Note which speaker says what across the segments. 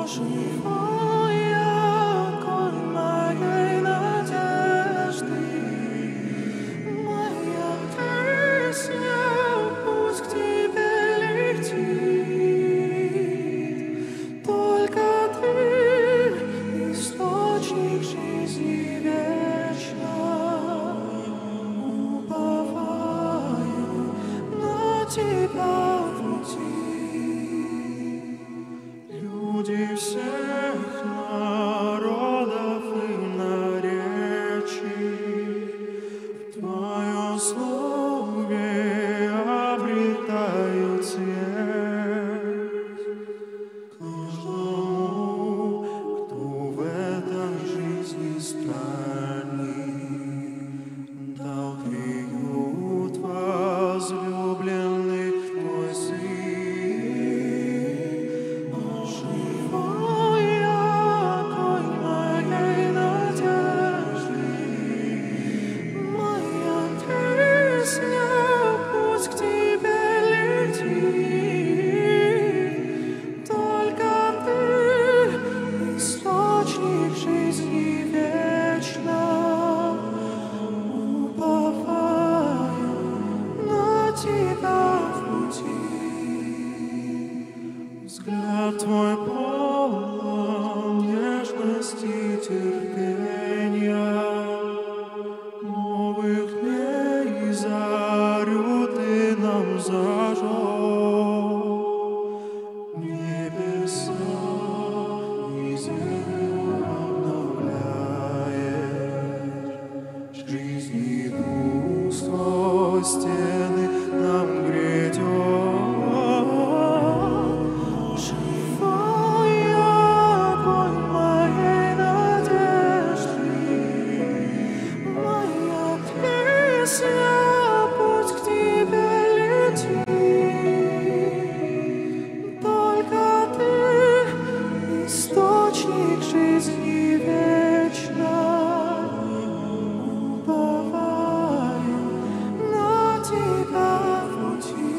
Speaker 1: Люди всех народов и наречий в Твоем слове обретают свет. Каждому, кто в этой жизни странник, дал приют возлюбленный Твой Сын. Взгляд Твой полон нежности и терпения, новых дней и зарю Ты нам зажег. Небеса и землю обновляешь, жизни дух сквозь стены нам грядет. Путь к Тебе летит, только Ты источник жизни вечной. Уповаю на Тебя в пути.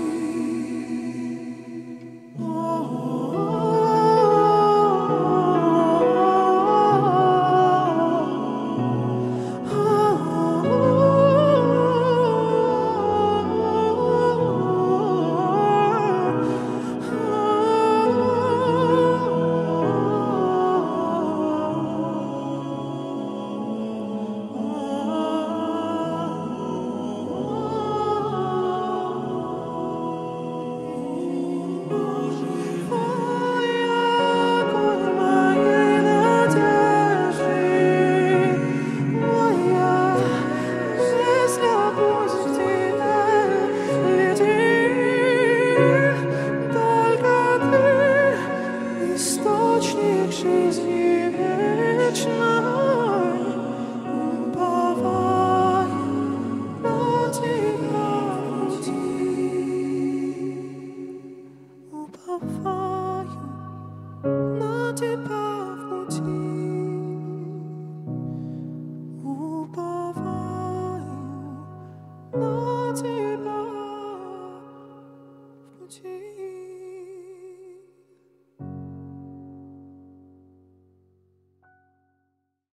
Speaker 1: Источник жизни вечной, уповаю на Тебя в пути, уповаю на Тебя.